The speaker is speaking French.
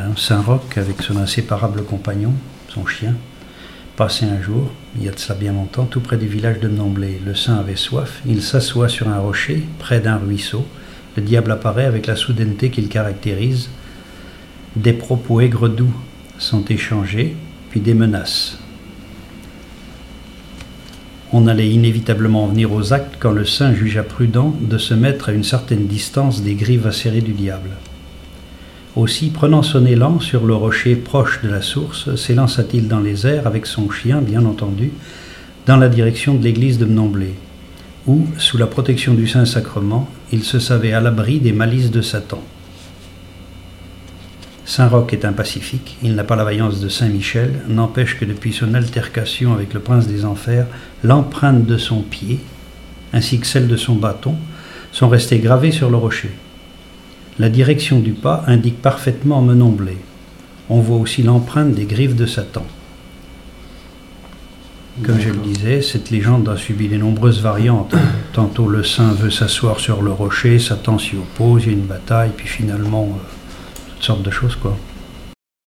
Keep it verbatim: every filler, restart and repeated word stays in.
Saint-Roch avec son inséparable compagnon, son chien, passait un jour, il y a de cela bien longtemps, tout près du village de Mnomblé. Le saint avait soif, il s'assoit sur un rocher, près d'un ruisseau. Le diable apparaît avec la soudaineté qui le caractérise. Des propos aigres doux sont échangés, puis des menaces. On allait inévitablement en venir aux actes quand le saint jugea prudent de se mettre à une certaine distance des griffes acérées du diable. Aussi, prenant son élan sur le rocher proche de la source, s'élança-t-il dans les airs avec son chien, bien entendu, dans la direction de l'église de Mnomblé, où, sous la protection du Saint-Sacrement, il se savait à l'abri des malices de Satan. Saint-Roch est un pacifique, il n'a pas la vaillance de Saint-Michel, n'empêche que depuis son altercation avec le prince des enfers, l'empreinte de son pied, ainsi que celle de son bâton, sont restées gravées sur le rocher. La direction du pas indique parfaitement Mnomblé. On voit aussi l'empreinte des griffes de Satan. Comme je le disais, cette légende a subi de nombreuses variantes. Tantôt le saint veut s'asseoir sur le rocher, Satan s'y oppose, il y a une bataille, puis finalement, euh, toutes sortes de choses, quoi.